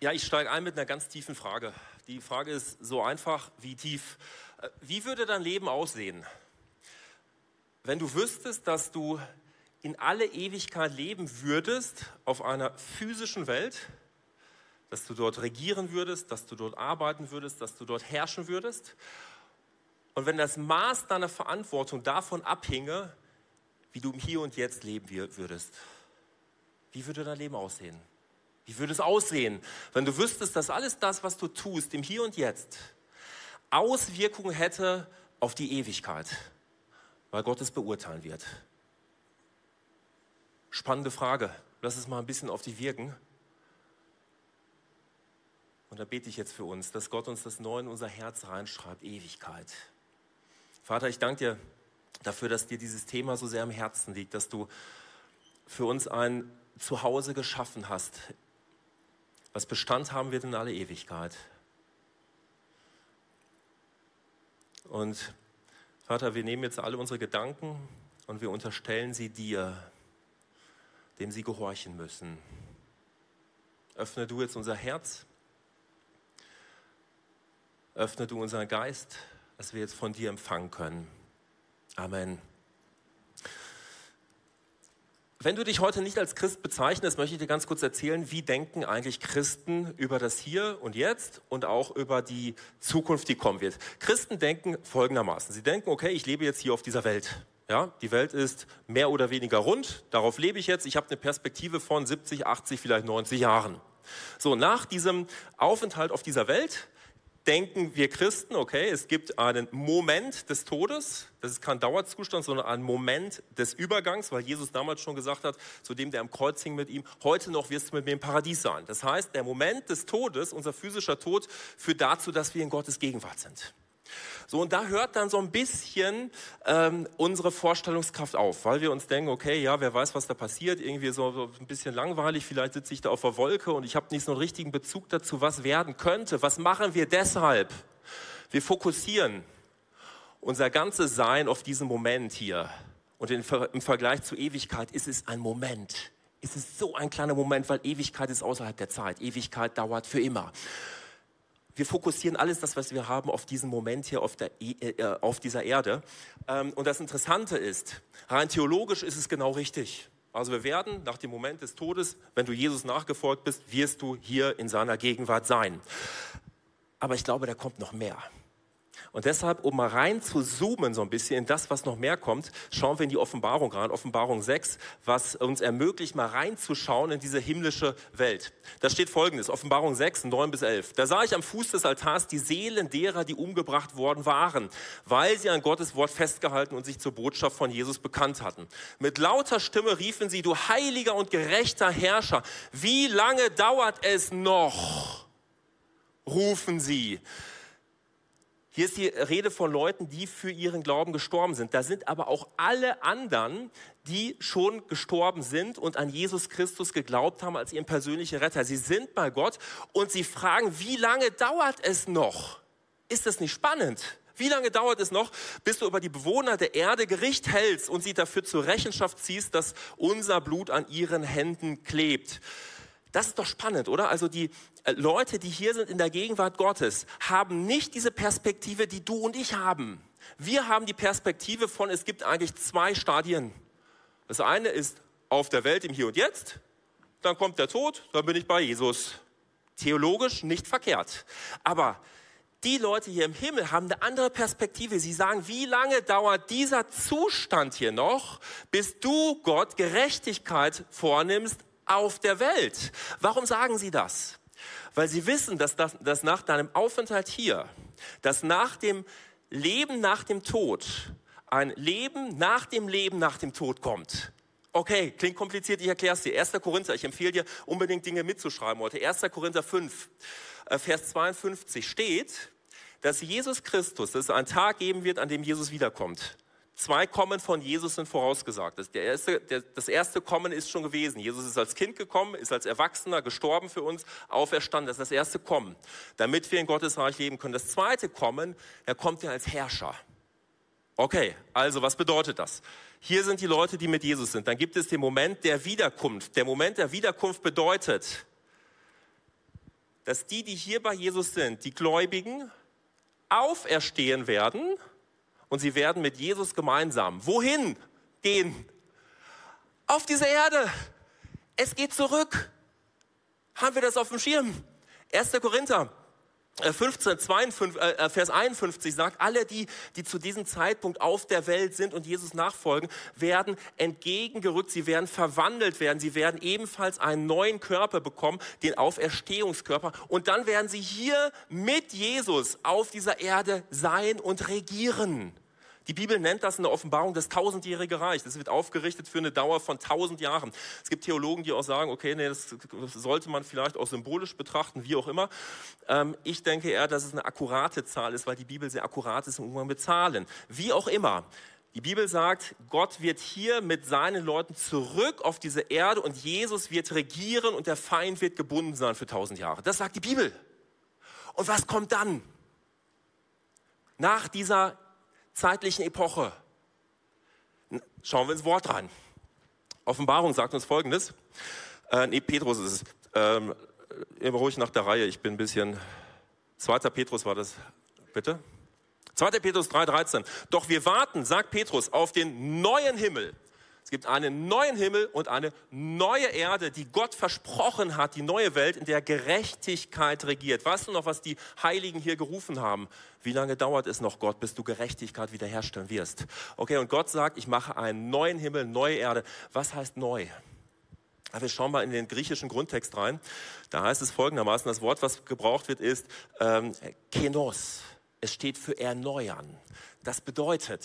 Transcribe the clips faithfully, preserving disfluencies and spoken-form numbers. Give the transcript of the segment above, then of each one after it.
Ja, ich steige ein mit einer ganz tiefen Frage. Die Frage ist so einfach wie tief. Wie würde dein Leben aussehen, wenn du wüsstest, dass du in alle Ewigkeit leben würdest auf einer physischen Welt, dass du dort regieren würdest, dass du dort arbeiten würdest, dass du dort herrschen würdest? Und wenn das Maß deiner Verantwortung davon abhinge, wie du im Hier und Jetzt leben würdest, wie würde dein Leben aussehen? Wie würde es aussehen, wenn du wüsstest, dass alles das, was du tust, im Hier und Jetzt, Auswirkungen hätte auf die Ewigkeit, weil Gott es beurteilen wird? Spannende Frage. Lass es mal ein bisschen auf dich wirken. Und da bete ich jetzt für uns, dass Gott uns das neu in unser Herz reinschreibt, Ewigkeit. Vater, ich danke dir dafür, dass dir dieses Thema so sehr am Herzen liegt, dass du für uns ein Zuhause geschaffen hast, was Bestand haben wird in alle Ewigkeit. Und Vater, wir nehmen jetzt alle unsere Gedanken und wir unterstellen sie dir, dem sie gehorchen müssen. Öffne du jetzt unser Herz, öffne du unseren Geist, dass wir jetzt von dir empfangen können. Amen. Wenn du dich heute nicht als Christ bezeichnest, möchte ich dir ganz kurz erzählen, wie denken eigentlich Christen über das Hier und Jetzt und auch über die Zukunft, die kommen wird. Christen denken folgendermaßen. Sie denken, okay, ich lebe jetzt hier auf dieser Welt. Ja, die Welt ist mehr oder weniger rund, darauf lebe ich jetzt. Ich habe eine Perspektive von siebzig, achtzig, vielleicht neunzig Jahren. So, nach diesem Aufenthalt auf dieser Welt denken wir Christen, okay, es gibt einen Moment des Todes, das ist kein Dauerzustand, sondern ein Moment des Übergangs, weil Jesus damals schon gesagt hat, zu dem, der am Kreuz hing mit ihm, heute noch wirst du mit mir im Paradies sein. Das heißt, der Moment des Todes, unser physischer Tod, führt dazu, dass wir in Gottes Gegenwart sind. So, und da hört dann so ein bisschen ähm, unsere Vorstellungskraft auf, weil wir uns denken, okay, ja, wer weiß, was da passiert, irgendwie so, so ein bisschen langweilig, vielleicht sitze ich da auf der Wolke und ich habe nicht so einen richtigen Bezug dazu, was werden könnte. Was machen wir deshalb? Wir fokussieren unser ganzes Sein auf diesen Moment hier. Und in, im Vergleich zur Ewigkeit ist es ein Moment. Es ist so ein kleiner Moment, weil Ewigkeit ist außerhalb der Zeit. Ewigkeit dauert für immer. Wir fokussieren alles, das, was wir haben, auf diesen Moment hier auf, der, äh, auf dieser Erde. Ähm, und das Interessante ist, rein theologisch ist es genau richtig. Also wir werden nach dem Moment des Todes, wenn du Jesus nachgefolgt bist, wirst du hier in seiner Gegenwart sein. Aber ich glaube, da kommt noch mehr. Und deshalb, um mal rein zu zoomen so ein bisschen in das, was noch mehr kommt, schauen wir in die Offenbarung rein, Offenbarung sechs, was uns ermöglicht, mal reinzuschauen in diese himmlische Welt. Da steht Folgendes, Offenbarung sechs, neun bis elf. Da sah ich am Fuß des Altars die Seelen derer, die umgebracht worden waren, weil sie an Gottes Wort festgehalten und sich zur Botschaft von Jesus bekannt hatten. Mit lauter Stimme riefen sie, du heiliger und gerechter Herrscher, wie lange dauert es noch? Rufen sie. Hier ist die Rede von Leuten, die für ihren Glauben gestorben sind. Da sind aber auch alle anderen, die schon gestorben sind und an Jesus Christus geglaubt haben als ihren persönlichen Retter. Sie sind bei Gott und sie fragen, wie lange dauert es noch? Ist das nicht spannend? Wie lange dauert es noch, bis du über die Bewohner der Erde Gericht hältst und sie dafür zur Rechenschaft ziehst, dass unser Blut an ihren Händen klebt? Das ist doch spannend, oder? Also die Leute, die hier sind in der Gegenwart Gottes, haben nicht diese Perspektive, die du und ich haben. Wir haben die Perspektive von, es gibt eigentlich zwei Stadien. Das eine ist auf der Welt im Hier und Jetzt, dann kommt der Tod, dann bin ich bei Jesus. Theologisch nicht verkehrt. Aber die Leute hier im Himmel haben eine andere Perspektive. Sie sagen, wie lange dauert dieser Zustand hier noch, bis du Gott Gerechtigkeit vornimmst auf der Welt? Warum sagen sie das? Weil sie wissen, dass, das, dass nach deinem Aufenthalt hier, dass nach dem Leben nach dem Tod, ein Leben nach dem Leben nach dem Tod kommt. Okay, klingt kompliziert, ich erkläre es dir. erster Korinther, ich empfehle dir unbedingt Dinge mitzuschreiben heute. erster Korinther fünf, Vers zweiundfünfzig steht, dass Jesus Christus, dass es einen Tag geben wird, an dem Jesus wiederkommt. Zwei Kommen von Jesus sind vorausgesagt. Das, der erste, der, das erste Kommen ist schon gewesen. Jesus ist als Kind gekommen, ist als Erwachsener gestorben für uns, auferstanden. Das ist das erste Kommen, damit wir in Gottes Reich leben können. Das zweite Kommen, er kommt ja als Herrscher. Okay, also was bedeutet das? Hier sind die Leute, die mit Jesus sind. Dann gibt es den Moment der Wiederkunft. Der Moment der Wiederkunft bedeutet, dass die, die hier bei Jesus sind, die Gläubigen, auferstehen werden und sie werden mit Jesus gemeinsam. Wohin gehen? Auf diese Erde. Es geht zurück. Haben wir das auf dem Schirm? erster Korinther fünfzehn, zweiundfünfzig, äh, Vers einundfünfzig sagt, alle die, die zu diesem Zeitpunkt auf der Welt sind und Jesus nachfolgen, werden entgegengerückt, sie werden verwandelt werden, sie werden ebenfalls einen neuen Körper bekommen, den Auferstehungskörper. Und dann werden sie hier mit Jesus auf dieser Erde sein und regieren. Die Bibel nennt das in der Offenbarung das tausendjährige Reich. Das wird aufgerichtet für eine Dauer von tausend Jahren. Es gibt Theologen, die auch sagen, okay, nee, das sollte man vielleicht auch symbolisch betrachten, wie auch immer. Ähm, ich denke eher, dass es eine akkurate Zahl ist, weil die Bibel sehr akkurat ist im Umgang mit Zahlen. Wie auch immer. Die Bibel sagt, Gott wird hier mit seinen Leuten zurück auf diese Erde und Jesus wird regieren und der Feind wird gebunden sein für tausend Jahre. Das sagt die Bibel. Und was kommt dann? Nach dieser zeitlichen Epoche. Schauen wir ins Wort rein. Offenbarung sagt uns Folgendes. Äh, nee, Petrus ist es. Ähm, immer ruhig nach der Reihe. Ich bin ein bisschen... Zweiter Petrus war das. Bitte? Zweiter Petrus drei dreizehn. Doch wir warten, sagt Petrus, auf den neuen Himmel. Es gibt einen neuen Himmel und eine neue Erde, die Gott versprochen hat, die neue Welt, in der Gerechtigkeit regiert. Weißt du noch, was die Heiligen hier gerufen haben? Wie lange dauert es noch, Gott, bis du Gerechtigkeit wiederherstellen wirst? Okay, und Gott sagt, ich mache einen neuen Himmel, neue Erde. Was heißt neu? Wir schauen mal in den griechischen Grundtext rein. Da heißt es folgendermaßen, das Wort, was gebraucht wird, ist ähm, Kenos. Es steht für erneuern. Das bedeutet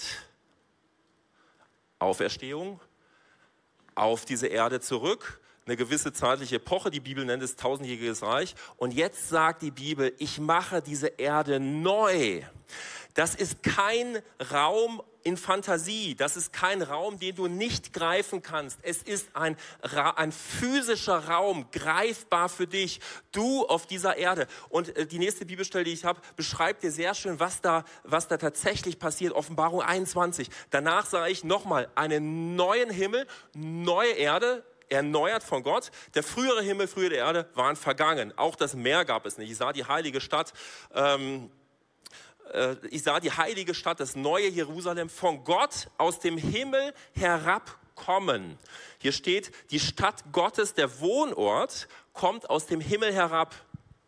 Auferstehung, auf diese Erde zurück, eine gewisse zeitliche Epoche, die Bibel nennt es tausendjähriges Reich. Und jetzt sagt die Bibel, ich mache diese Erde neu. Das ist kein Raum in Fantasie, das ist kein Raum, den du nicht greifen kannst. Es ist ein, ein physischer Raum, greifbar für dich, du auf dieser Erde. Und die nächste Bibelstelle, die ich habe, beschreibt dir sehr schön, was da, was da tatsächlich passiert. Offenbarung einundzwanzig. Danach sah ich nochmal einen neuen Himmel, neue Erde, erneuert von Gott. Der frühere Himmel, frühere Erde waren vergangen. Auch das Meer gab es nicht. Ich sah die heilige Stadt, ähm, äh, ich sah die heilige Stadt, das neue Jerusalem, von Gott aus dem Himmel herabkommen. Hier steht, die Stadt Gottes, der Wohnort, kommt aus dem Himmel herab.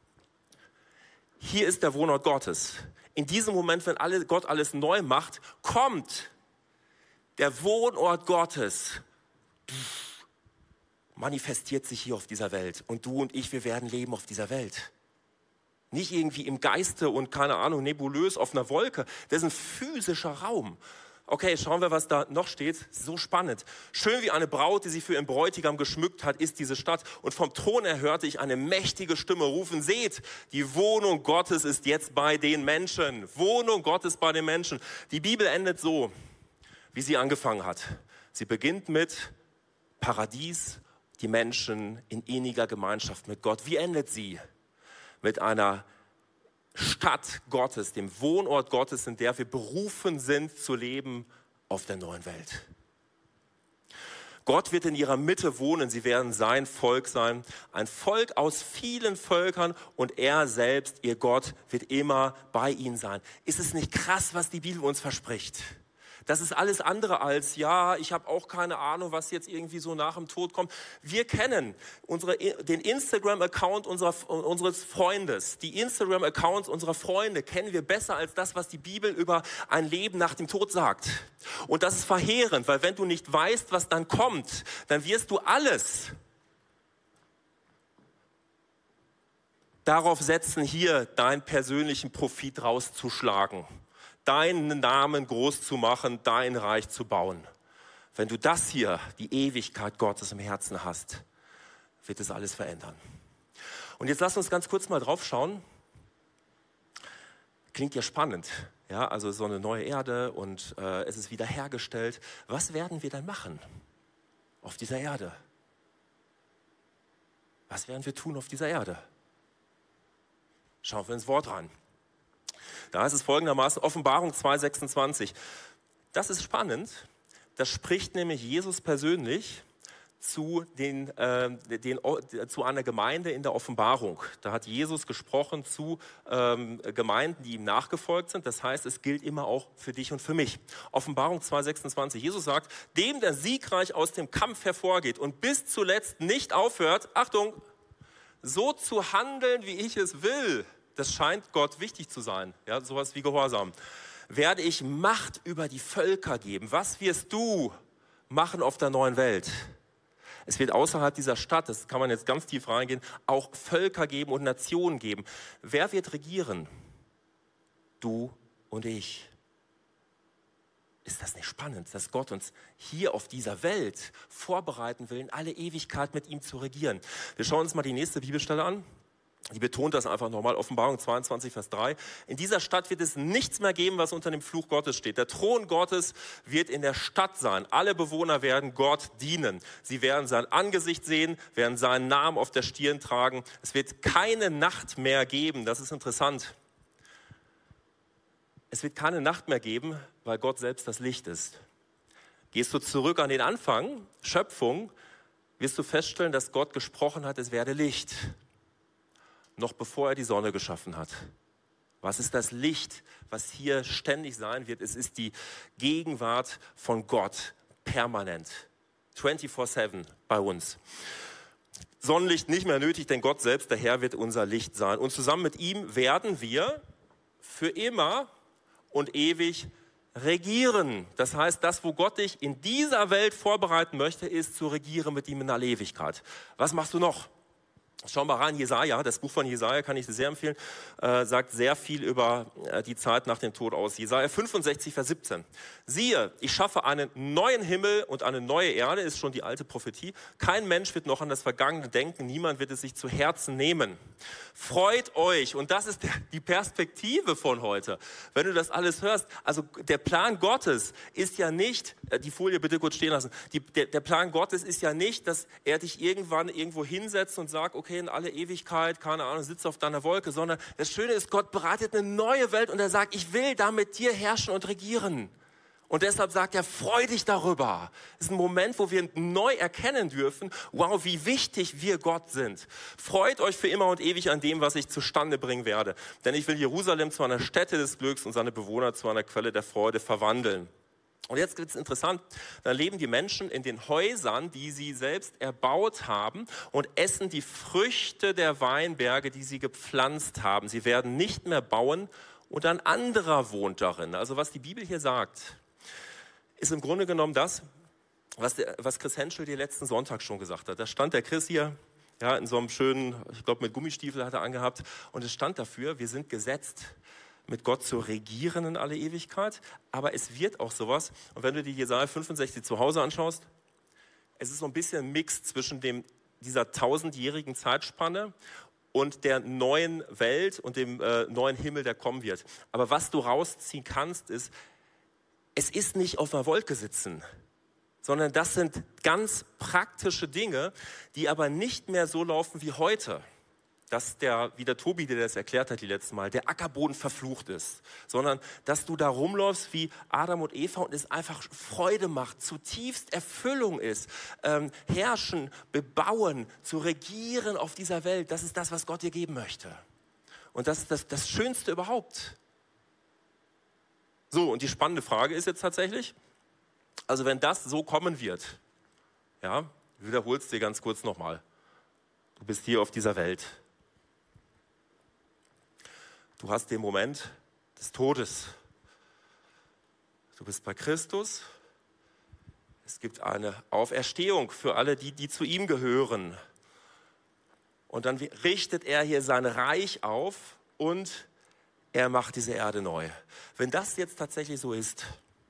Hier ist der Wohnort Gottes. In diesem Moment, wenn alle, Gott alles neu macht, kommt der Wohnort Gottes. Pff. Manifestiert sich hier auf dieser Welt. Und du und ich, wir werden leben auf dieser Welt. Nicht irgendwie im Geiste und, keine Ahnung, nebulös auf einer Wolke. Das ist ein physischer Raum. Okay, schauen wir, was da noch steht. So spannend. Schön wie eine Braut, die sich für ihren Bräutigam geschmückt hat, ist diese Stadt. Und vom Thron her hörte ich eine mächtige Stimme rufen, seht, die Wohnung Gottes ist jetzt bei den Menschen. Wohnung Gottes bei den Menschen. Die Bibel endet so, wie sie angefangen hat. Sie beginnt mit Paradies, die Menschen in inniger Gemeinschaft mit Gott. Wie endet sie? Mit einer Stadt Gottes, dem Wohnort Gottes, in der wir berufen sind zu leben auf der neuen Welt. Gott wird in ihrer Mitte wohnen, sie werden sein Volk sein, ein Volk aus vielen Völkern und er selbst, ihr Gott, wird immer bei ihnen sein. Ist es nicht krass, was die Bibel uns verspricht? Das ist alles andere als, ja, ich habe auch keine Ahnung, was jetzt irgendwie so nach dem Tod kommt. Wir kennen unsere, den Instagram-Account unserer, unseres Freundes. Die Instagram-Accounts unserer Freunde kennen wir besser als das, was die Bibel über ein Leben nach dem Tod sagt. Und das ist verheerend, weil wenn du nicht weißt, was dann kommt, dann wirst du alles darauf setzen, hier deinen persönlichen Profit rauszuschlagen. Deinen Namen groß zu machen, dein Reich zu bauen. Wenn du das hier, die Ewigkeit Gottes im Herzen hast, wird es alles verändern. Und jetzt lass uns ganz kurz mal drauf schauen. Klingt ja spannend, ja, also so eine neue Erde und äh, es ist wiederhergestellt. Was werden wir dann machen auf dieser Erde? Was werden wir tun auf dieser Erde? Schauen wir ins Wort rein. Da heißt es folgendermaßen, Offenbarung zwei sechsundzwanzig. Das ist spannend. Das spricht nämlich Jesus persönlich zu, den, äh, den, zu einer Gemeinde in der Offenbarung. Da hat Jesus gesprochen zu ähm, Gemeinden, die ihm nachgefolgt sind. Das heißt, es gilt immer auch für dich und für mich. Offenbarung zwei sechsundzwanzig. Jesus sagt, dem, der siegreich aus dem Kampf hervorgeht und bis zuletzt nicht aufhört, Achtung, so zu handeln, wie ich es will, das scheint Gott wichtig zu sein. Ja, sowas wie Gehorsam. Werde ich Macht über die Völker geben. Was wirst du machen auf der neuen Welt? Es wird außerhalb dieser Stadt, das kann man jetzt ganz tief reingehen, auch Völker geben und Nationen geben. Wer wird regieren? Du und ich. Ist das nicht spannend, dass Gott uns hier auf dieser Welt vorbereiten will, in alle Ewigkeit mit ihm zu regieren? Wir schauen uns mal die nächste Bibelstelle an. Die betont das einfach nochmal, Offenbarung zweiundzwanzig, Vers drei. In dieser Stadt wird es nichts mehr geben, was unter dem Fluch Gottes steht. Der Thron Gottes wird in der Stadt sein. Alle Bewohner werden Gott dienen. Sie werden sein Angesicht sehen, werden seinen Namen auf der Stirn tragen. Es wird keine Nacht mehr geben. Das ist interessant. Es wird keine Nacht mehr geben, weil Gott selbst das Licht ist. Gehst du zurück an den Anfang, Schöpfung, wirst du feststellen, dass Gott gesprochen hat, es werde Licht. Noch bevor er die Sonne geschaffen hat. Was ist das Licht, was hier ständig sein wird? Es ist die Gegenwart von Gott, permanent, vierundzwanzig sieben bei uns. Sonnenlicht nicht mehr nötig, denn Gott selbst, der Herr, wird unser Licht sein. Und zusammen mit ihm werden wir für immer und ewig regieren. Das heißt, das, wo Gott dich in dieser Welt vorbereiten möchte, ist zu regieren mit ihm in aller Ewigkeit. Was machst du noch? Schau mal rein, Jesaja, das Buch von Jesaja kann ich dir sehr empfehlen, äh, sagt sehr viel über äh, die Zeit nach dem Tod aus. Jesaja fünfundsechzig, Vers siebzehn. Siehe, ich schaffe einen neuen Himmel und eine neue Erde, ist schon die alte Prophetie. Kein Mensch wird noch an das Vergangene denken, niemand wird es sich zu Herzen nehmen. Freut euch, und das ist der, die Perspektive von heute. Wenn du das alles hörst, also der Plan Gottes ist ja nicht, äh, die Folie bitte kurz stehen lassen, die, der, der Plan Gottes ist ja nicht, dass er dich irgendwann irgendwo hinsetzt und sagt, okay, in alle Ewigkeit, keine Ahnung, sitze auf deiner Wolke, sondern das Schöne ist, Gott bereitet eine neue Welt und er sagt, ich will da mit dir herrschen und regieren. Und deshalb sagt er, freu dich darüber. Es ist ein Moment, wo wir neu erkennen dürfen, wow, wie wichtig wir Gott sind. Freut euch für immer und ewig an dem, was ich zustande bringen werde. Denn ich will Jerusalem zu einer Stätte des Glücks und seine Bewohner zu einer Quelle der Freude verwandeln. Und jetzt wird es interessant, da leben die Menschen in den Häusern, die sie selbst erbaut haben und essen die Früchte der Weinberge, die sie gepflanzt haben. Sie werden nicht mehr bauen und ein anderer wohnt darin. Also was die Bibel hier sagt, ist im Grunde genommen das, was, der, was Chris Henschel dir letzten Sonntag schon gesagt hat. Da stand der Chris hier, ja, in so einem schönen, ich glaube mit Gummistiefel hat er angehabt und es stand dafür, wir sind gesetzt, mit Gott zu regieren in alle Ewigkeit, aber es wird auch sowas. Und wenn du die Jesaja fünfundsechzig zu Hause anschaust, es ist so ein bisschen ein Mix zwischen dem, dieser tausendjährigen Zeitspanne und der neuen Welt und dem äh, neuen Himmel, der kommen wird. Aber was du rausziehen kannst, ist, es ist nicht auf einer Wolke sitzen, sondern das sind ganz praktische Dinge, die aber nicht mehr so laufen wie heute. Dass der, wie der Tobi dir das erklärt hat die letzten Mal, der Ackerboden verflucht ist, sondern dass du da rumläufst wie Adam und Eva und es einfach Freude macht, zutiefst Erfüllung ist, ähm, herrschen, bebauen, zu regieren auf dieser Welt, das ist das, was Gott dir geben möchte. Und das ist das, das Schönste überhaupt. So, und die spannende Frage ist jetzt tatsächlich, also wenn das so kommen wird, ja, ich wiederhole es dir ganz kurz nochmal, du bist hier auf dieser Welt. Du hast den Moment des Todes. Du bist bei Christus. Es gibt eine Auferstehung für alle, die, die zu ihm gehören. Und dann richtet er hier sein Reich auf und er macht diese Erde neu. Wenn das jetzt tatsächlich so ist,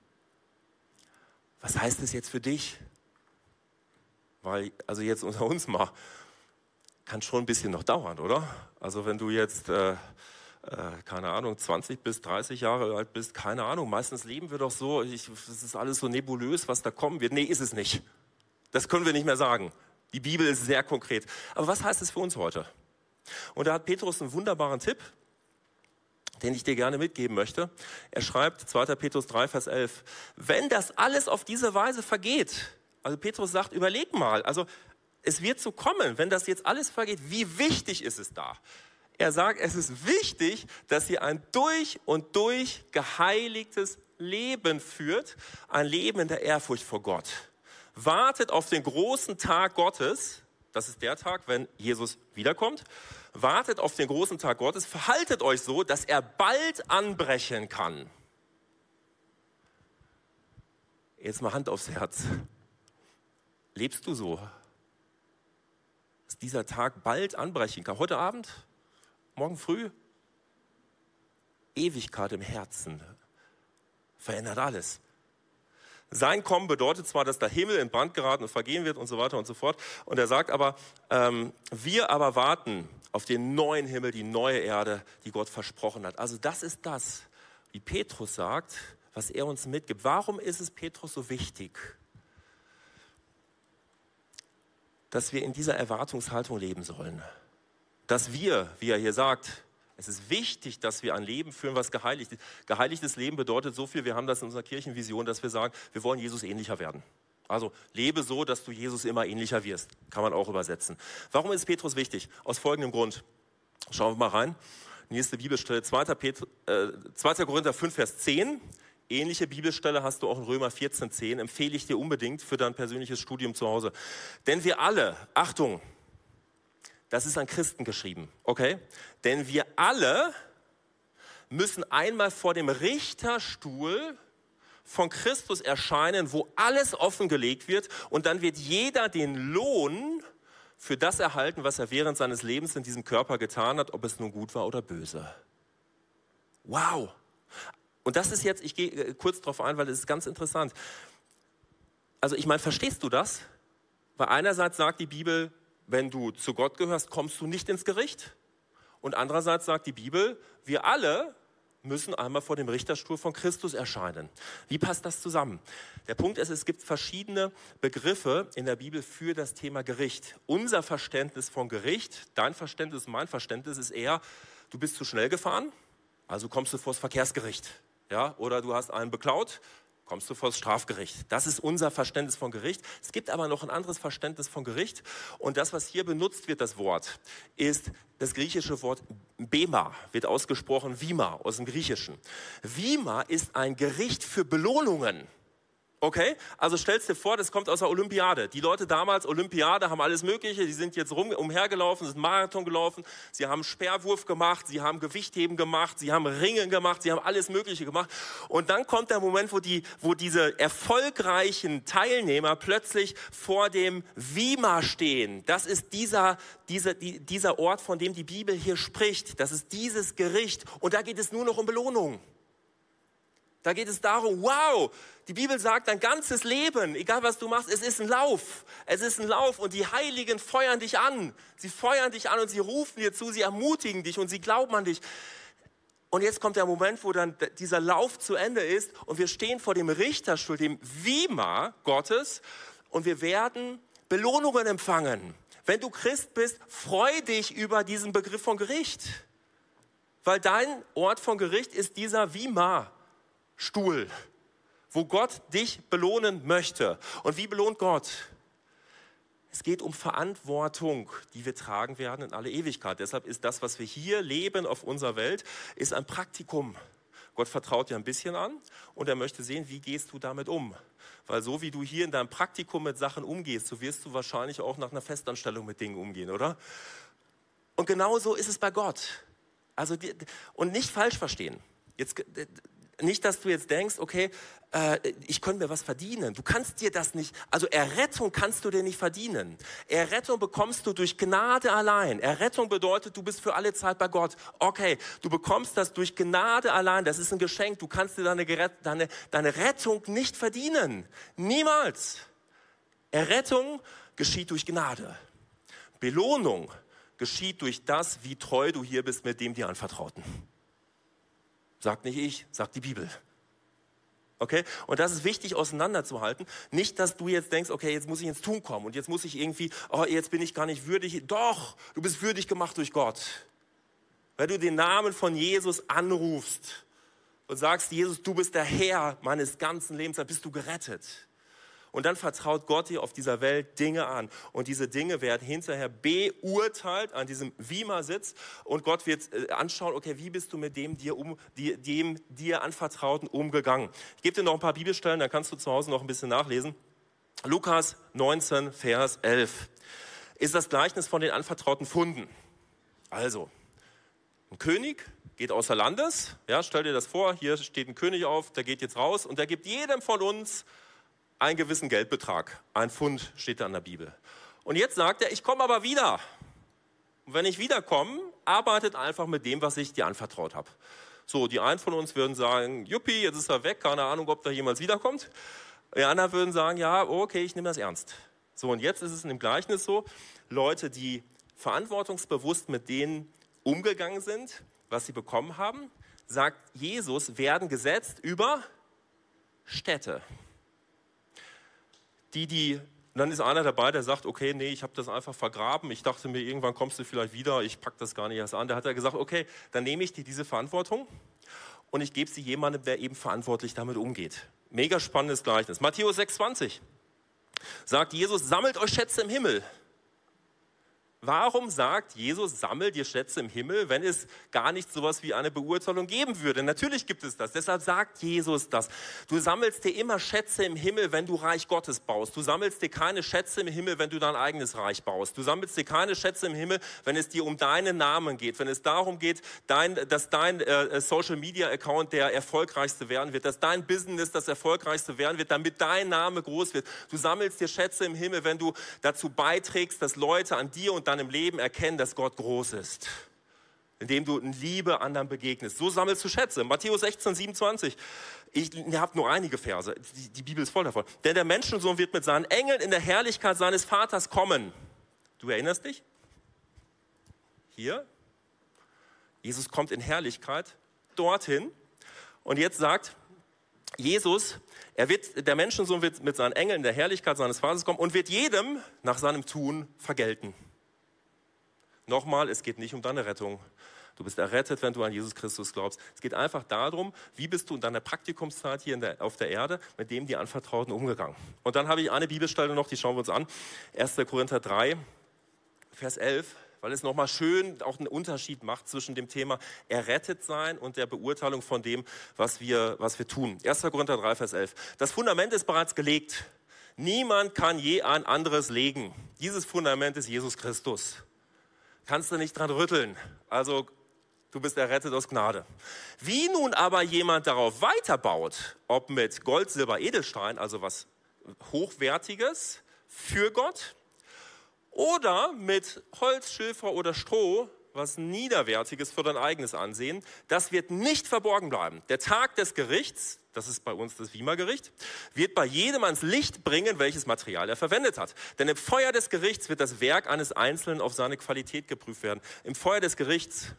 was heißt das jetzt für dich? Weil, also jetzt unter uns mal, kann schon ein bisschen noch dauern, oder? Also wenn du jetzt... Äh, Äh, keine Ahnung, zwanzig bis dreißig Jahre alt bist, keine Ahnung, meistens leben wir doch so, ich, das ist alles so nebulös, was da kommen wird. Nee, ist es nicht. Das können wir nicht mehr sagen. Die Bibel ist sehr konkret. Aber was heißt es für uns heute? Und da hat Petrus einen wunderbaren Tipp, den ich dir gerne mitgeben möchte. Er schreibt, zweiter Petrus drei, Vers elf, wenn das alles auf diese Weise vergeht, Also Petrus sagt, überleg mal, also es wird so kommen, wenn das jetzt alles vergeht, wie wichtig ist es da? Er sagt, es ist wichtig, dass ihr ein durch und durch geheiligtes Leben führt, ein Leben in der Ehrfurcht vor Gott. Wartet auf den großen Tag Gottes, das ist der Tag, wenn Jesus wiederkommt. Wartet auf den großen Tag Gottes, verhaltet euch so, dass er bald anbrechen kann. Jetzt mal Hand aufs Herz. Lebst du so, dass dieser Tag bald anbrechen kann? Heute Abend? Morgen früh? Ewigkeit im Herzen verändert alles. Sein Kommen bedeutet zwar, dass der Himmel in Brand geraten und vergehen wird und so weiter und so fort. Und er sagt aber, ähm, wir aber warten auf den neuen Himmel, die neue Erde, die Gott versprochen hat. Also das ist das, wie Petrus sagt, was er uns mitgibt. Warum ist es Petrus so wichtig, dass wir in dieser Erwartungshaltung leben sollen? Dass wir, wie er hier sagt, es ist wichtig, dass wir ein Leben führen, was geheiligt ist. Geheiligtes Leben bedeutet so viel, wir haben das in unserer Kirchenvision, dass wir sagen, wir wollen Jesus ähnlicher werden. Also lebe so, dass du Jesus immer ähnlicher wirst. Kann man auch übersetzen. Warum ist Petrus wichtig? Aus folgendem Grund. Schauen wir mal rein. Nächste Bibelstelle, zweiter Korinther fünf, Vers zehn. Ähnliche Bibelstelle hast du auch in Römer vierzehn, zehn. Empfehle ich dir unbedingt für dein persönliches Studium zu Hause. Denn wir alle, Achtung, das ist an Christen geschrieben, okay? Denn wir alle müssen einmal vor dem Richterstuhl von Christus erscheinen, wo alles offengelegt wird und dann wird jeder den Lohn für das erhalten, was er während seines Lebens in diesem Körper getan hat, ob es nun gut war oder böse. Wow! Und das ist jetzt, ich gehe kurz drauf ein, weil es ist ganz interessant. Also ich meine, verstehst du das? Weil einerseits sagt die Bibel, wenn du zu Gott gehörst, kommst du nicht ins Gericht. Und andererseits sagt die Bibel, wir alle müssen einmal vor dem Richterstuhl von Christus erscheinen. Wie passt das zusammen? Der Punkt ist, es gibt verschiedene Begriffe in der Bibel für das Thema Gericht. Unser Verständnis von Gericht, dein Verständnis, mein Verständnis ist eher, du bist zu schnell gefahren, also kommst du vor das Verkehrsgericht. Ja? Oder du hast einen beklaut, kommst du vor das Strafgericht. Das ist unser Verständnis von Gericht. Es gibt aber noch ein anderes Verständnis von Gericht. Und das, was hier benutzt wird, das Wort, ist das griechische Wort Bema, wird ausgesprochen Vima aus dem Griechischen. Vima ist ein Gericht für Belohnungen. Okay, also stellst dir vor, das kommt aus der Olympiade. Die Leute damals, Olympiade, haben alles Mögliche, die sind jetzt rum, umhergelaufen, sind Marathon gelaufen, sie haben Speerwurf gemacht, sie haben Gewichtheben gemacht, sie haben Ringen gemacht, sie haben alles Mögliche gemacht. Und dann kommt der Moment, wo, die, wo diese erfolgreichen Teilnehmer plötzlich vor dem Vima stehen. Das ist dieser, dieser, die, dieser Ort, von dem die Bibel hier spricht. Das ist dieses Gericht. Und da geht es nur noch um Belohnung. Da geht es darum, wow, die Bibel sagt, dein ganzes Leben, egal was du machst, es ist ein Lauf. Es ist ein Lauf und die Heiligen feuern dich an. Sie feuern dich an und sie rufen dir zu, sie ermutigen dich und sie glauben an dich. Und jetzt kommt der Moment, wo dann dieser Lauf zu Ende ist und wir stehen vor dem Richterstuhl, dem Vima Gottes und wir werden Belohnungen empfangen. Wenn du Christ bist, freu dich über diesen Begriff von Gericht. Weil dein Ort von Gericht ist dieser Vima Stuhl, wo Gott dich belohnen möchte. Und wie belohnt Gott? Es geht um Verantwortung, die wir tragen werden in alle Ewigkeit. Deshalb ist das, was wir hier leben auf unserer Welt, ist ein Praktikum. Gott vertraut dir ein bisschen an und er möchte sehen, wie gehst du damit um. Weil so wie du hier in deinem Praktikum mit Sachen umgehst, so wirst du wahrscheinlich auch nach einer Festanstellung mit Dingen umgehen, oder? Und genau so ist es bei Gott. Also die, und nicht falsch verstehen. Jetzt nicht, dass du jetzt denkst, okay, äh, ich könnte mir was verdienen. Du kannst dir das nicht, also Errettung kannst du dir nicht verdienen. Errettung bekommst du durch Gnade allein. Errettung bedeutet, du bist für alle Zeit bei Gott. Okay, du bekommst das durch Gnade allein. Das ist ein Geschenk. Du kannst dir deine, deine, deine Rettung nicht verdienen. Niemals. Errettung geschieht durch Gnade. Belohnung geschieht durch das, wie treu du hier bist mit dem dir Anvertrauten. Sagt nicht ich, sagt die Bibel. Okay? Und das ist wichtig auseinanderzuhalten. Nicht, dass du jetzt denkst, okay, jetzt muss ich ins Tun kommen und jetzt muss ich irgendwie, oh, jetzt bin ich gar nicht würdig. Doch, du bist würdig gemacht durch Gott. Wenn du den Namen von Jesus anrufst und sagst, Jesus, du bist der Herr meines ganzen Lebens, dann bist du gerettet. Und dann vertraut Gott dir auf dieser Welt Dinge an. Und diese Dinge werden hinterher beurteilt an diesem Wiemer-Sitz. Und Gott wird anschauen, okay, wie bist du mit dem dir, um, dem dir Anvertrauten umgegangen? Ich gebe dir noch ein paar Bibelstellen, dann kannst du zu Hause noch ein bisschen nachlesen. Lukas neunzehn, Vers elf ist das Gleichnis von den anvertrauten Funden. Also, ein König geht außer Landes, ja, stell dir das vor, hier steht ein König auf, der geht jetzt raus und der gibt jedem von uns einen gewissen Geldbetrag. Ein Pfund steht da in der Bibel. Und jetzt sagt er, ich komme aber wieder. Und wenn ich wiederkomme, arbeitet einfach mit dem, was ich dir anvertraut habe. So, die einen von uns würden sagen, Juppie, jetzt ist er weg, keine Ahnung, ob der jemals wiederkommt. Die anderen würden sagen, ja, okay, ich nehme das ernst. So, und jetzt ist es in dem Gleichnis so, Leute, die verantwortungsbewusst mit denen umgegangen sind, was sie bekommen haben, sagt Jesus, werden gesetzt über Städte. Die, die, dann ist einer dabei, der sagt, okay, nee, ich habe das einfach vergraben, ich dachte mir, irgendwann kommst du vielleicht wieder, ich packe das gar nicht erst an. Da hat er gesagt, okay, dann nehme ich dir diese Verantwortung und ich gebe sie jemandem, der eben verantwortlich damit umgeht. Mega spannendes Gleichnis. Matthäus sechs zwanzig sagt Jesus, sammelt euch Schätze im Himmel. Warum sagt Jesus, sammelt ihr Schätze im Himmel, wenn es gar nicht sowas wie eine Beurteilung geben würde? Natürlich gibt es das. Deshalb sagt Jesus das. Du sammelst dir immer Schätze im Himmel, wenn du Reich Gottes baust. Du sammelst dir keine Schätze im Himmel, wenn du dein eigenes Reich baust. Du sammelst dir keine Schätze im Himmel, wenn es dir um deinen Namen geht. Wenn es darum geht, dein, dass dein äh, Social-Media-Account der erfolgreichste werden wird, dass dein Business das erfolgreichste werden wird, damit dein Name groß wird. Du sammelst dir Schätze im Himmel, wenn du dazu beiträgst, dass Leute an dir und deinem Leben erkennen, dass Gott groß ist, indem du in Liebe anderen begegnest. So sammelst du Schätze. Matthäus sechzehn siebenundzwanzig. Ich, ihr habt nur einige Verse. Die, die Bibel ist voll davon. Denn der Menschensohn wird mit seinen Engeln in der Herrlichkeit seines Vaters kommen. Du erinnerst dich? Hier. Jesus kommt in Herrlichkeit dorthin. Und jetzt sagt Jesus, er wird, der Menschensohn wird mit seinen Engeln in der Herrlichkeit seines Vaters kommen und wird jedem nach seinem Tun vergelten. Nochmal, es geht nicht um deine Rettung. Du bist errettet, wenn du an Jesus Christus glaubst. Es geht einfach darum, wie bist du in deiner Praktikumszeit hier in der, auf der Erde mit dem dir Anvertrauten umgegangen. Und dann habe ich eine Bibelstelle noch, die schauen wir uns an. erster Korinther drei, Vers elf, weil es nochmal schön auch einen Unterschied macht zwischen dem Thema errettet sein und der Beurteilung von dem, was wir, was wir tun. erster Korinther drei, Vers elf. Das Fundament ist bereits gelegt. Niemand kann je ein anderes legen. Dieses Fundament ist Jesus Christus. Kannst du nicht dran rütteln. Also du bist errettet aus Gnade. Wie nun aber jemand darauf weiterbaut, ob mit Gold, Silber, Edelstein, also was Hochwertiges für Gott, oder mit Holz, Schilfer oder Stroh, was Niederwertiges für dein eigenes Ansehen, das wird nicht verborgen bleiben. Der Tag des Gerichts, das ist bei uns das Wiemer-Gericht, wird bei jedem ans Licht bringen, welches Material er verwendet hat. Denn im Feuer des Gerichts wird das Werk eines Einzelnen auf seine Qualität geprüft werden. Im Feuer des Gerichts,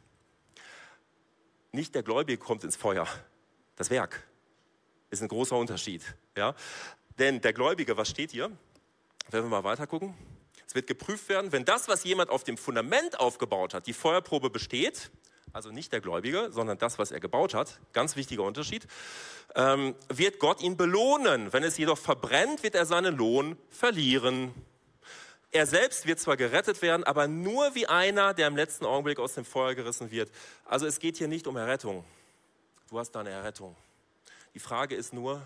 nicht der Gläubige kommt ins Feuer, das Werk ist ein großer Unterschied. Ja? Denn der Gläubige, was steht hier? Wenn wir mal weiter gucken. Es wird geprüft werden, wenn das, was jemand auf dem Fundament aufgebaut hat, die Feuerprobe besteht, also nicht der Gläubige, sondern das, was er gebaut hat, ganz wichtiger Unterschied, ähm, wird Gott ihn belohnen. Wenn es jedoch verbrennt, wird er seinen Lohn verlieren. Er selbst wird zwar gerettet werden, aber nur wie einer, der im letzten Augenblick aus dem Feuer gerissen wird. Also es geht hier nicht um Errettung. Du hast deine Errettung. Die Frage ist nur,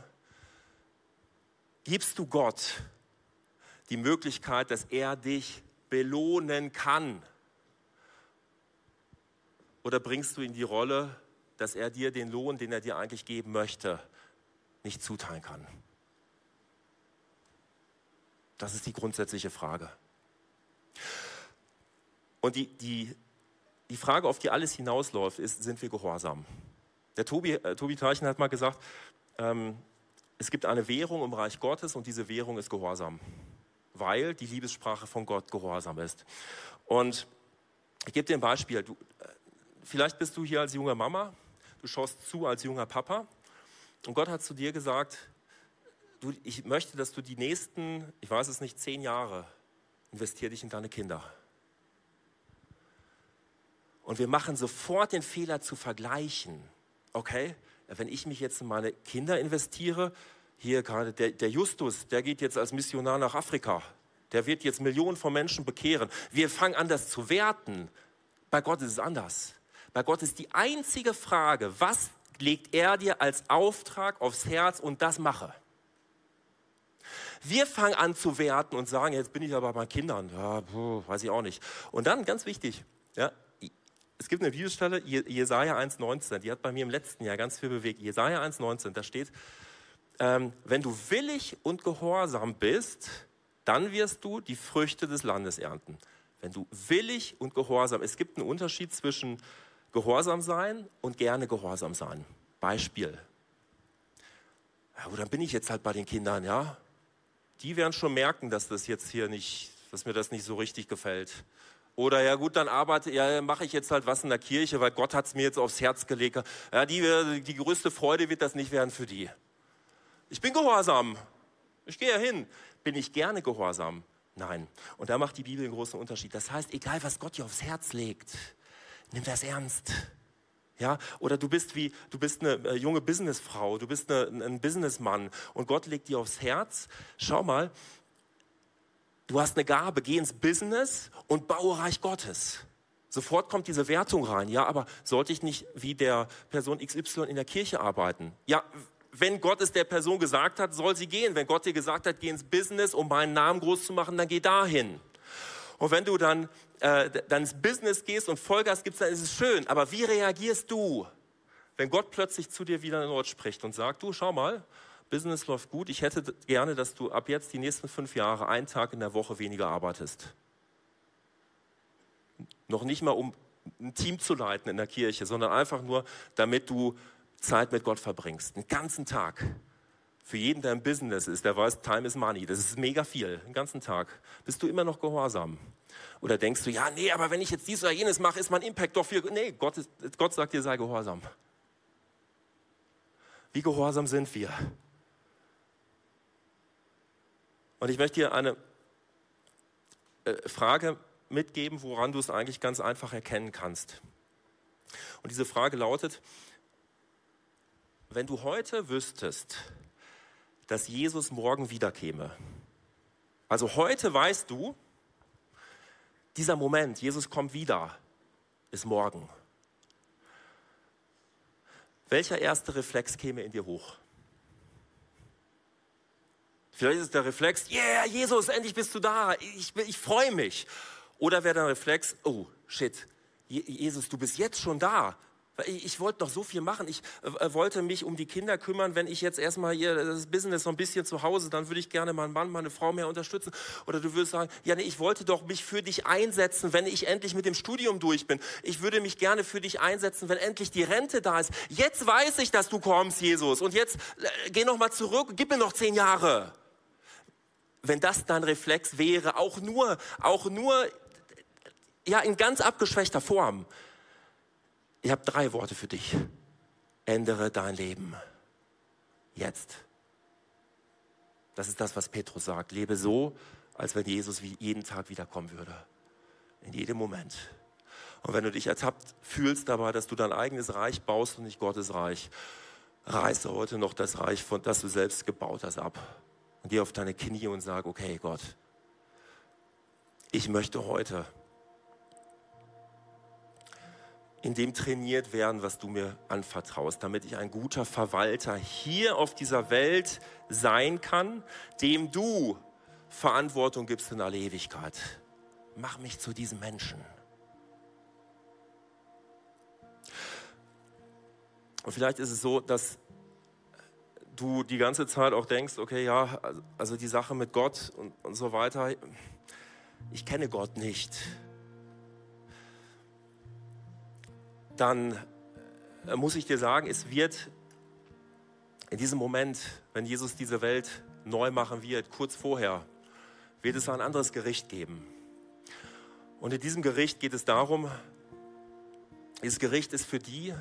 gibst du Gott die Möglichkeit, dass er dich belohnen kann? Oder bringst du in die Rolle, dass er dir den Lohn, den er dir eigentlich geben möchte, nicht zuteilen kann? Das ist die grundsätzliche Frage. Und die, die, die Frage, auf die alles hinausläuft, ist, sind wir gehorsam? Der Tobi, äh, Tobi Teichen hat mal gesagt, ähm, es gibt eine Währung im Reich Gottes und diese Währung ist Gehorsam, weil die Liebessprache von Gott Gehorsam ist. Und ich gebe dir ein Beispiel. Du, vielleicht bist du hier als junge Mama, du schaust zu als junger Papa und Gott hat zu dir gesagt, du, ich möchte, dass du die nächsten, ich weiß es nicht, zehn Jahre, investier dich in deine Kinder. Und wir machen sofort den Fehler zu vergleichen. Okay, wenn ich mich jetzt in meine Kinder investiere, hier gerade, der, der Justus, der geht jetzt als Missionar nach Afrika. Der wird jetzt Millionen von Menschen bekehren. Wir fangen an, das zu werten. Bei Gott ist es anders. Bei Gott ist die einzige Frage, was legt er dir als Auftrag aufs Herz und das mache. Wir fangen an zu werten und sagen, jetzt bin ich aber bei Kindern. Ja, puh, weiß ich auch nicht. Und dann, ganz wichtig, ja, es gibt eine Bibelstelle, Jesaja eins neunzehn, die hat bei mir im letzten Jahr ganz viel bewegt. Jesaja eins neunzehn, da steht, ähm, wenn du willig und gehorsam bist, dann wirst du die Früchte des Landes ernten. Wenn du willig und gehorsam, es gibt einen Unterschied zwischen Gehorsam sein und gerne gehorsam sein. Beispiel. Ja, dann bin ich jetzt halt bei den Kindern, ja. Die werden schon merken, dass das jetzt hier nicht, dass mir das nicht so richtig gefällt. Oder ja gut, dann arbeite, ja, mache ich jetzt halt was in der Kirche, weil Gott hat es mir jetzt aufs Herz gelegt. Ja, die, die größte Freude wird das nicht werden für die. Ich bin gehorsam. Ich gehe ja hin. Bin ich gerne gehorsam? Nein. Und da macht die Bibel einen großen Unterschied. Das heißt, egal was Gott dir aufs Herz legt, nimm das ernst. Ja? Oder du bist wie, du bist eine junge Businessfrau, du bist eine, ein Businessmann und Gott legt dir aufs Herz, schau mal, du hast eine Gabe, geh ins Business und baue Reich Gottes. Sofort kommt diese Wertung rein. Ja, aber sollte ich nicht wie der Person X Y in der Kirche arbeiten? Ja, wenn Gott es der Person gesagt hat, soll sie gehen. Wenn Gott dir gesagt hat, geh ins Business, um meinen Namen groß zu machen, dann geh dahin. Und wenn du dann, äh, dann ins Business gehst und Vollgas gibst, dann ist es schön. Aber wie reagierst du, wenn Gott plötzlich zu dir wieder ein Wort spricht und sagt, du, schau mal, Business läuft gut, ich hätte gerne, dass du ab jetzt die nächsten fünf Jahre einen Tag in der Woche weniger arbeitest. Noch nicht mal, um ein Team zu leiten in der Kirche, sondern einfach nur, damit du Zeit mit Gott verbringst. Einen ganzen Tag. Für jeden, der im Business ist, der weiß, Time is Money. Das ist mega viel, den ganzen Tag. Bist du immer noch gehorsam? Oder denkst du, ja, nee, aber wenn ich jetzt dies oder jenes mache, ist mein Impact doch viel... Nee, Gott, ist, Gott sagt dir, sei gehorsam. Wie gehorsam sind wir? Und ich möchte dir eine äh, Frage mitgeben, woran du es eigentlich ganz einfach erkennen kannst. Und diese Frage lautet, wenn du heute wüsstest, dass Jesus morgen wiederkäme. Also heute weißt du, dieser Moment, Jesus kommt wieder, ist morgen. Welcher erste Reflex käme in dir hoch? Vielleicht ist es der Reflex, yeah, Jesus, endlich bist du da, ich, ich freue mich. Oder wäre der Reflex, oh, shit, Jesus, du bist jetzt schon da. Ich, ich wollte noch so viel machen. Ich äh, wollte mich um die Kinder kümmern. Wenn ich jetzt erstmal hier das Business so ein bisschen zu Hause, dann würde ich gerne meinen Mann, meine Frau mehr unterstützen. Oder du würdest sagen, ja, nee, ich wollte doch mich für dich einsetzen, wenn ich endlich mit dem Studium durch bin. Ich würde mich gerne für dich einsetzen, wenn endlich die Rente da ist. Jetzt weiß ich, dass du kommst, Jesus. Und jetzt äh, geh noch mal zurück, gib mir noch zehn Jahre. Wenn das dein Reflex wäre, auch nur, auch nur, ja, in ganz abgeschwächter Form. Ich habe drei Worte für dich. Ändere dein Leben. Jetzt. Das ist das, was Petrus sagt. Lebe so, als wenn Jesus wie jeden Tag wiederkommen würde. In jedem Moment. Und wenn du dich ertappt fühlst dabei, dass du dein eigenes Reich baust und nicht Gottes Reich, reiße heute noch das Reich, von das du selbst gebaut hast, ab. Und geh auf deine Knie und sag, okay, Gott, ich möchte heute in dem trainiert werden, was du mir anvertraust, damit ich ein guter Verwalter hier auf dieser Welt sein kann, dem du Verantwortung gibst in alle Ewigkeit. Mach mich zu diesem Menschen. Und vielleicht ist es so, dass du die ganze Zeit auch denkst, okay, ja, also die Sache mit Gott und, und so weiter, ich kenne Gott nicht. Dann muss ich dir sagen, es wird in diesem Moment, wenn Jesus diese Welt neu machen wird, kurz vorher, wird es ein anderes Gericht geben. Und in diesem Gericht geht es darum, dieses Gericht ist für die,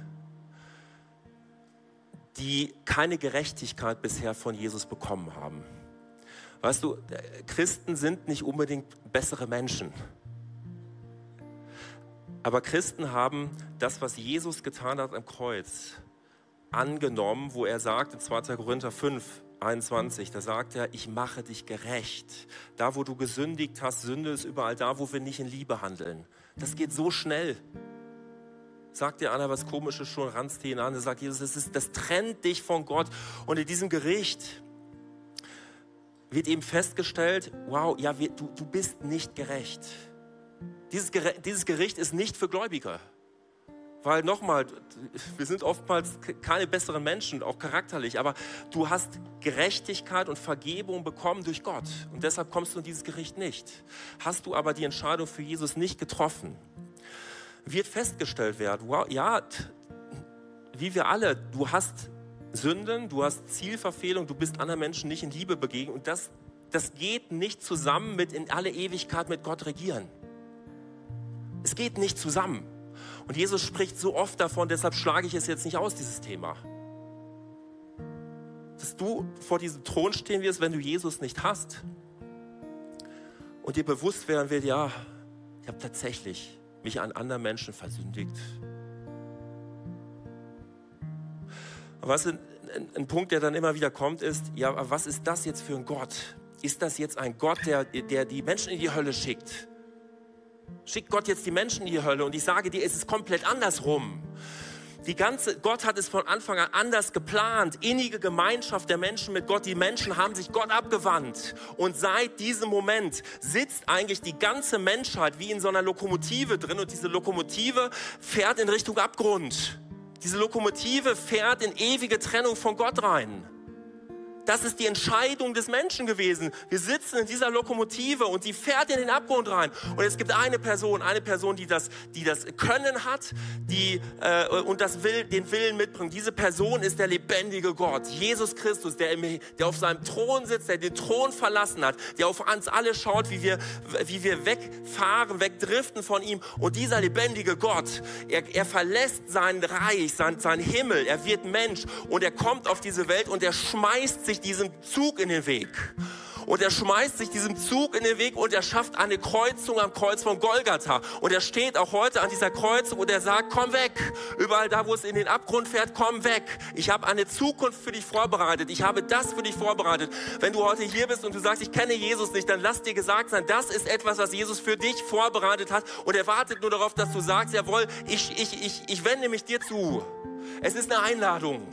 die keine Gerechtigkeit bisher von Jesus bekommen haben. Weißt du, Christen sind nicht unbedingt bessere Menschen. Aber Christen haben das, was Jesus getan hat am Kreuz, angenommen, wo er sagt in zweiter Korinther fünf, einundzwanzig, da sagt er, ich mache dich gerecht. Da, wo du gesündigt hast, Sünde ist überall da, wo wir nicht in Liebe handeln. Das geht so schnell. Sagt dir einer was Komisches schon, ranzt ihn an, sagt Jesus, das, ist, das trennt dich von Gott. Und in diesem Gericht wird eben festgestellt, wow, ja, wir, du, du bist nicht gerecht. Dieses, dieses Gericht ist nicht für Gläubige. Weil nochmal, wir sind oftmals keine besseren Menschen, auch charakterlich, aber du hast Gerechtigkeit und Vergebung bekommen durch Gott. Und deshalb kommst du in dieses Gericht nicht. Hast du aber die Entscheidung für Jesus nicht getroffen, wird festgestellt werden, wow, ja, wie wir alle, du hast Sünden, du hast Zielverfehlung, du bist anderen Menschen nicht in Liebe begegnet. Und das, das geht nicht zusammen mit in alle Ewigkeit mit Gott regieren. Es geht nicht zusammen. Und Jesus spricht so oft davon, deshalb schlage ich es jetzt nicht aus, dieses Thema. Dass du vor diesem Thron stehen wirst, wenn du Jesus nicht hast. Und dir bewusst werden wird, ja, ich habe tatsächlich mich an anderen Menschen versündigt. Aber was ein, ein, ein Punkt, der dann immer wieder kommt, ist, ja, aber was ist das jetzt für ein Gott? Ist das jetzt ein Gott, der, der die Menschen in die Hölle schickt? Schickt Gott jetzt die Menschen in die Hölle? Und ich sage dir, es ist komplett andersrum. Die ganze, Gott hat es von Anfang an anders geplant. Innige Gemeinschaft der Menschen mit Gott. Die Menschen haben sich Gott abgewandt. Und seit diesem Moment sitzt eigentlich die ganze Menschheit wie in so einer Lokomotive drin. Und diese Lokomotive fährt in Richtung Abgrund. Diese Lokomotive fährt in ewige Trennung von Gott rein. Das ist die Entscheidung des Menschen gewesen. Wir sitzen in dieser Lokomotive und die fährt in den Abgrund rein. Und es gibt eine Person, eine Person, die das, die das Können hat, die äh, und das will, den Willen mitbringt. Diese Person ist der lebendige Gott, Jesus Christus, der, im, der auf seinem Thron sitzt, der den Thron verlassen hat, der auf uns alle schaut, wie wir, wie wir wegfahren, wegdriften von ihm. Und dieser lebendige Gott, er, er verlässt sein Reich, sein, sein Himmel, er wird Mensch und er kommt auf diese Welt und er schmeißt sich diesem Zug in den Weg. Und er schmeißt sich diesem Zug in den Weg und er schafft eine Kreuzung am Kreuz von Golgatha. Und er steht auch heute an dieser Kreuzung und er sagt, komm weg. Überall da, wo es in den Abgrund fährt, komm weg. Ich habe eine Zukunft für dich vorbereitet. Ich habe das für dich vorbereitet. Wenn du heute hier bist und du sagst, ich kenne Jesus nicht, dann lass dir gesagt sein, das ist etwas, was Jesus für dich vorbereitet hat. Und er wartet nur darauf, dass du sagst, jawohl, ich, ich, ich, ich wende mich dir zu. Es ist eine Einladung.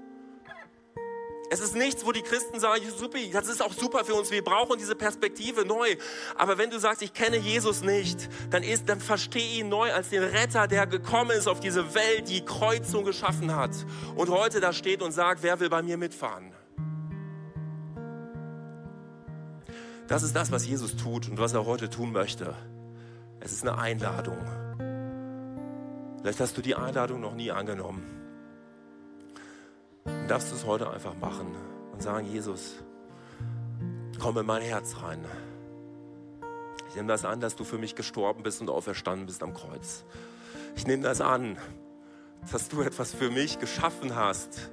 Es ist nichts, wo die Christen sagen, super, das ist auch super für uns, wir brauchen diese Perspektive neu. Aber wenn du sagst, ich kenne Jesus nicht, dann, ist, dann verstehe ihn neu als den Retter, der gekommen ist auf diese Welt, die Kreuzung geschaffen hat. Und heute da steht und sagt, wer will bei mir mitfahren? Das ist das, was Jesus tut und was er heute tun möchte. Es ist eine Einladung. Vielleicht hast du die Einladung noch nie angenommen. Dann darfst du es heute einfach machen und sagen, Jesus, komm in mein Herz rein. Ich nehme das an, dass du für mich gestorben bist und auferstanden bist am Kreuz. Ich nehme das an, dass du etwas für mich geschaffen hast,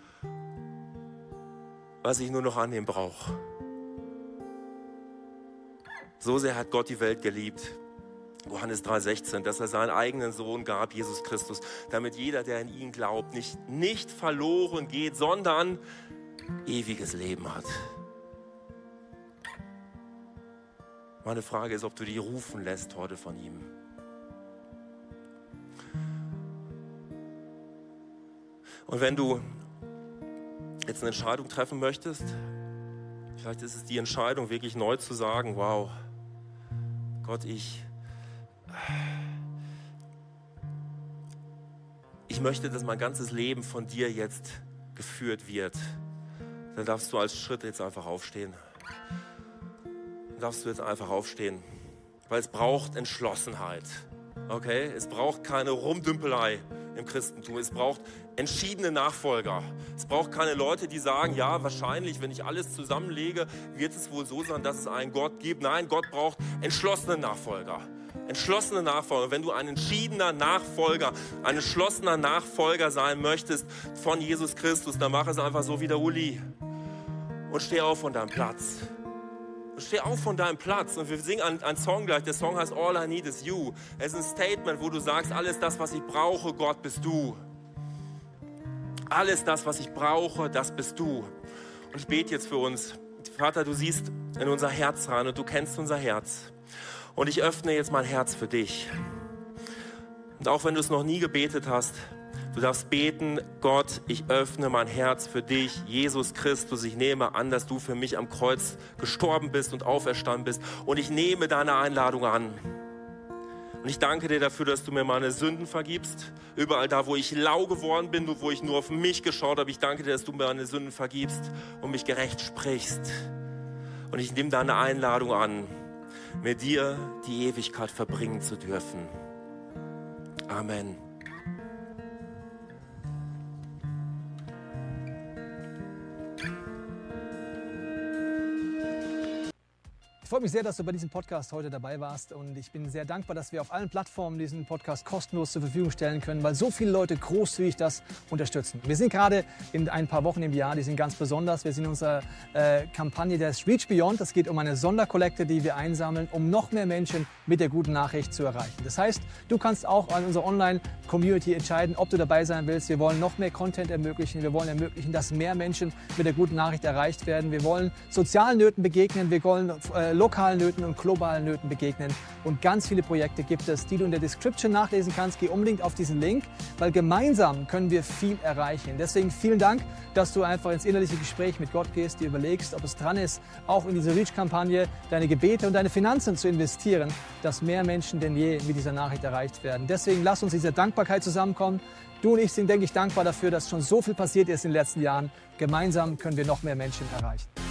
was ich nur noch annehmen brauche. So sehr hat Gott die Welt geliebt. Johannes drei sechzehn, dass er seinen eigenen Sohn gab, Jesus Christus, damit jeder, der in ihn glaubt, nicht, nicht verloren geht, sondern ewiges Leben hat. Meine Frage ist, ob du dich rufen lässt heute von ihm. Und wenn du jetzt eine Entscheidung treffen möchtest, vielleicht ist es die Entscheidung, wirklich neu zu sagen, wow, Gott, ich Ich möchte, dass mein ganzes Leben von dir jetzt geführt wird. Dann darfst du als Schritt jetzt einfach aufstehen. Dann darfst du jetzt einfach aufstehen. Weil es braucht Entschlossenheit. Okay? Es braucht keine Rumdümpelei im Christentum. Es braucht entschiedene Nachfolger. Es braucht keine Leute, die sagen, ja, wahrscheinlich, wenn ich alles zusammenlege, wird es wohl so sein, dass es einen Gott gibt. Nein, Gott braucht entschlossene Nachfolger. Entschlossene Nachfolger. Wenn du ein entschiedener Nachfolger, ein entschlossener Nachfolger sein möchtest von Jesus Christus, dann mach es einfach so wie der Uli und steh auf von deinem Platz. Steh auf von deinem Platz und wir singen einen, einen Song gleich. Der Song heißt All I Need Is You. Es ist ein Statement, wo du sagst, alles das, was ich brauche, Gott, bist du. Alles das, was ich brauche, das bist du. Und ich bete jetzt für uns. Vater, du siehst in unser Herz rein und du kennst unser Herz. Und ich öffne jetzt mein Herz für dich. Und auch wenn du es noch nie gebetet hast, du darfst beten: Gott, ich öffne mein Herz für dich, Jesus Christus. Ich nehme an, dass du für mich am Kreuz gestorben bist und auferstanden bist. Und ich nehme deine Einladung an. Und ich danke dir dafür, dass du mir meine Sünden vergibst. Überall da, wo ich lau geworden bin, wo ich nur auf mich geschaut habe. Ich danke dir, dass du mir meine Sünden vergibst und mich gerecht sprichst. Und ich nehme deine Einladung an, mit dir die Ewigkeit verbringen zu dürfen. Amen. Ich freue mich sehr, dass du bei diesem Podcast heute dabei warst, und ich bin sehr dankbar, dass wir auf allen Plattformen diesen Podcast kostenlos zur Verfügung stellen können, weil so viele Leute großzügig das unterstützen. Wir sind gerade in ein paar Wochen im Jahr, die sind ganz besonders. Wir sind in unserer äh, Kampagne des Reach Beyond. Es geht um eine Sonderkollekte, die wir einsammeln, um noch mehr Menschen mit der guten Nachricht zu erreichen. Das heißt, du kannst auch an unserer Online-Community entscheiden, ob du dabei sein willst. Wir wollen noch mehr Content ermöglichen. Wir wollen ermöglichen, dass mehr Menschen mit der guten Nachricht erreicht werden. Wir wollen sozialen Nöten begegnen. Wir wollen äh, lokalen Nöten und globalen Nöten begegnen. Und ganz viele Projekte gibt es, die du in der Description nachlesen kannst. Geh unbedingt auf diesen Link, weil gemeinsam können wir viel erreichen. Deswegen vielen Dank, dass du einfach ins innerliche Gespräch mit Gott gehst, dir überlegst, ob es dran ist, auch in diese Reach-Kampagne deine Gebete und deine Finanzen zu investieren, dass mehr Menschen denn je mit dieser Nachricht erreicht werden. Deswegen lass uns diese Dankbarkeit zusammenkommen. Du und ich sind, denke ich, dankbar dafür, dass schon so viel passiert ist in den letzten Jahren. Gemeinsam können wir noch mehr Menschen erreichen.